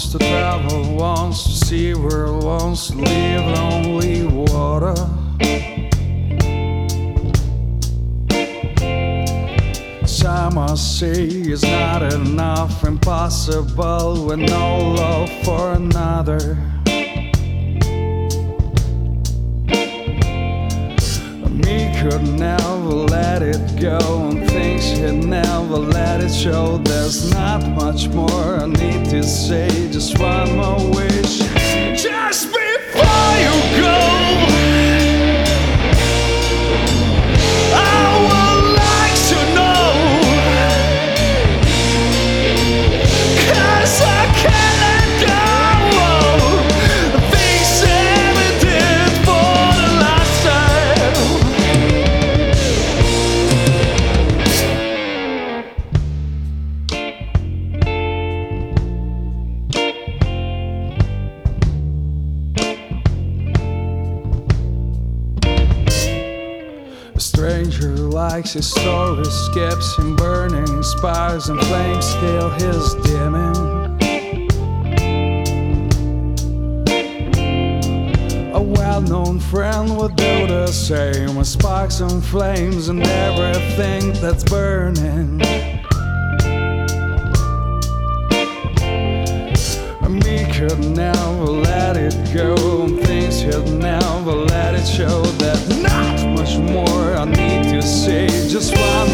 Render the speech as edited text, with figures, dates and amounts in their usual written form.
wants to travel, wants to see world, wants to live lonely water. Some must say it's not enough, impossible with no love for another. Me could never let it go, and things should never let it show. There's not much more I need to say, just one more wish. Just before you go, I would like to know, 'cause I can't let go of things that we did for the last time. A stranger likes his stories, skips him burning, spires and flames scale his dimming. A well-known friend would do the same, with sparks and flames and everything that's burning. Me could never let it go, and things could never let it show. That not much more I need to say, just one